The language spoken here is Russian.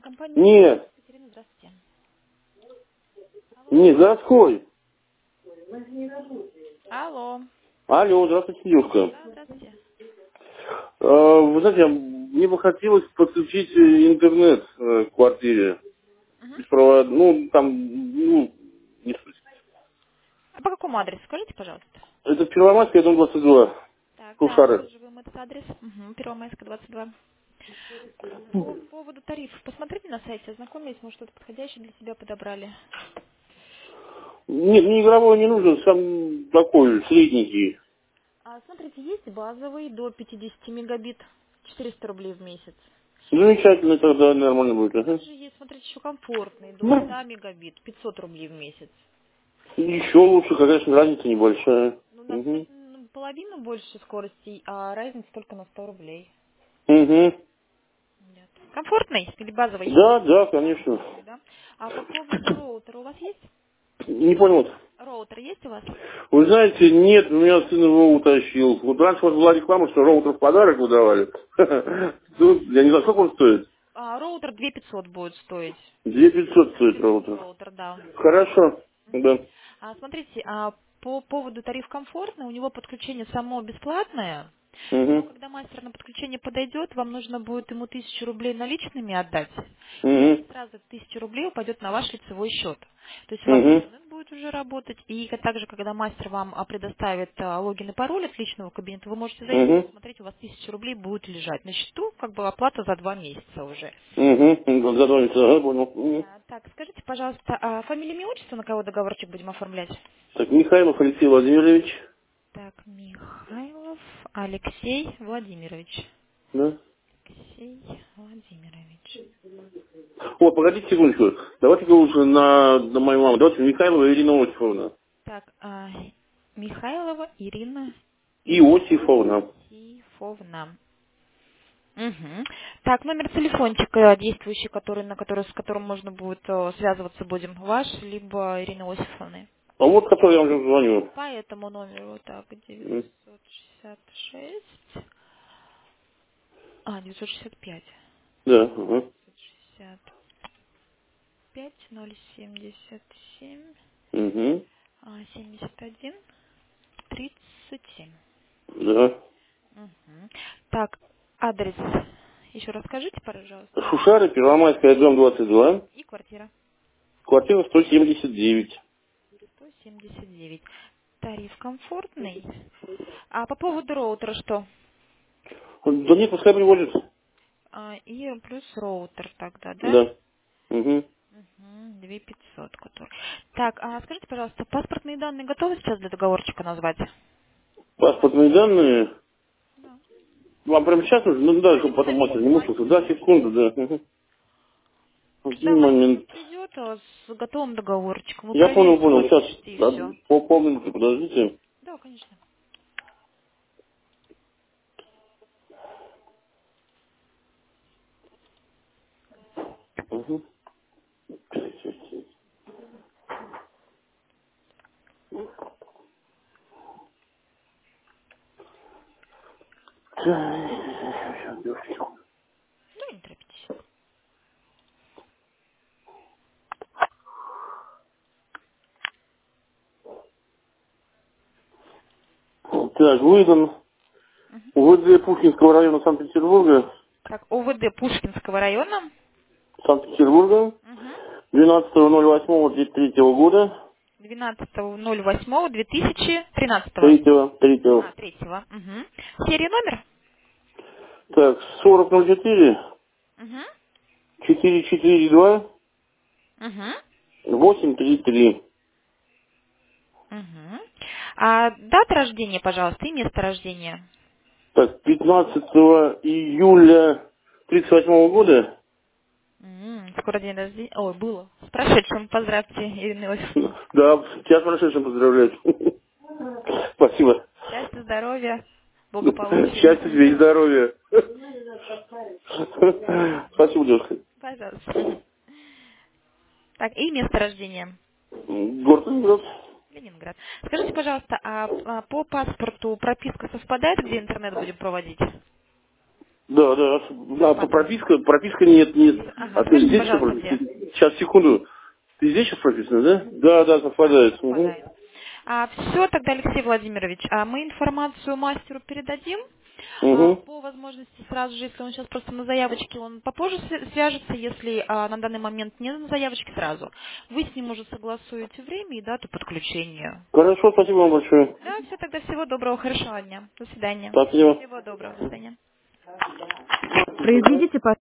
Компания Нет, Екатерина, здравствуйте. Алло. не городской. Алло. Алло, здравствуйте, девушка. Да, здравствуйте. Вы знаете, мне бы хотелось подключить интернет к квартире. Мгм. Беспровод... Ну, там, не суть. А по какому адресу? Скажите, пожалуйста. Это Первомайская, дом 22. Так, да, Кушары. удерживаем этот адрес. Угу. Первомайская, 22. По поводу тарифов. Посмотрите на сайте, ознакомились, может, что-то подходящее для себя подобрали. Нет, мне игровой не нужен, сам такой, средненький. Смотрите, есть базовый до 50 мегабит, 400 рублей в месяц. Замечательно, тогда нормально будет. Ага. Также есть, смотрите, еще комфортный, до Ну, 100 мегабит, 500 рублей в месяц. еще лучше, конечно, разница небольшая. Ну, у нас Угу. половину больше скоростей, а разница только на 100 рублей. Угу. Нет. Комфортный или базовый? Да, да, конечно. Комфортный, да. А по поводу роутера у вас есть? Не понял. Роутер есть у вас? Вы знаете, нет, у меня сын его утащил. Вот раньше у вас была реклама, что роутер в подарок выдавали. Тут, я не знаю, сколько он стоит. Роутер 2500 будет стоить. 2500 стоит Беспроводной роутер. роутер, да. Хорошо, да. Смотрите, по поводу тариф комфортный, у него подключение само бесплатное, но Угу. когда мастер на подключение подойдет, вам нужно будет ему 1000 рублей наличными отдать, и Угу. сразу 1000 рублей упадет на ваш лицевой счет. То есть у вас Угу. интернет будет уже работать, и также, когда мастер вам предоставит логин и пароль от личного кабинета, вы можете зайти и Угу. посмотреть, у вас 1000 рублей будет лежать на счету, как бы оплата за 2 месяца уже. Угу. Готовится, ага, понял. Мгм. Да, так, скажите, пожалуйста, фамилия, имя, отчество, на кого договорчик будем оформлять? Так, Михайлов Алексей Владимирович. Так, Михайлов Алексей Владимирович. Да. Алексей Владимирович. О, погодите секундочку. Давайте-ка лучше на мою маму. Давайте Михайлова Ирина Осиповна. Так, Михайлова Ирина Иосифовна. Иосифовна. Угу. Так, номер телефончика действующий, с которым можно будет связываться будем, ваш, либо Ирины Иосифовны. А вот, который я вам уже звоню. По этому номеру, так, М, 966, 965. Да. Ага. 965 077 Угу. 71 37. Да. Мгм. Так, адрес еще раз скажите, пожалуйста. Шушары, Первомайская, дом 22. И квартира Квартира 179. 179. Тариф комфортный. А по поводу роутера что? Да нет, пускай приводит. И плюс роутер тогда, да? Да. Угу. Угу, 2500 который. Так, скажите, пожалуйста, паспортные данные готовы сейчас для договорчика назвать? Паспортные данные. Да. Вам прямо сейчас нужно? Ну да, чтобы потом Сами мастер не мучился. позвоните, Да, секунду, ничего. да. Угу. Когда Один мастер момент. придет с готовым договорчиком, вы Я понял, проверите, понял. Сейчас. подпишите и все. По полминуты, подождите. Да, конечно. Угу. Ну, не торопитесь. Так, выдан УВД Пушкинского района Санкт-Петербурга. Так, ОВД Пушкинского района. Санкт-Петербурга. Угу. 12.08.2003 года. 12.08.2013. Третьего. Третьего. Угу. Серия номер? Так, 4004 Угу. 442 Угу. 833. Угу. Дата рождения, пожалуйста, и место рождения. Так, 15 июля 38 года. Скоро день рождения. Ой, было. С прошедшим поздравьте, Ирина Иосифовна. Да, тебя с прошедшим поздравляю. Спасибо. Счастья, здоровья, благополучия. Счастья тебе и здоровья. Спасибо, девушка. Пожалуйста. Так, и место рождения. Город Ленинград. Ленинград. Скажите, пожалуйста, по паспорту прописка совпадает, где интернет будем проводить? Да, да. А Бесплатно. прописка нет, нет. Ага, А ты скажите, здесь что пожалуйста, где? прописка? Сейчас, секунду. Ты здесь сейчас прописано, да? Да, да, Да, совпадает. Угу. совпадает. Все, тогда, Алексей Владимирович, мы информацию мастеру передадим. Угу. По возможности сразу же, если он сейчас просто на заявочке, он попозже свяжется, если на данный момент не на заявочке сразу. Вы с ним уже согласуете время и дату подключения. Хорошо, спасибо вам большое. Да, все, тогда всего доброго, хорошего дня. До свидания. Спасибо. Всего доброго, до свидания. Произведите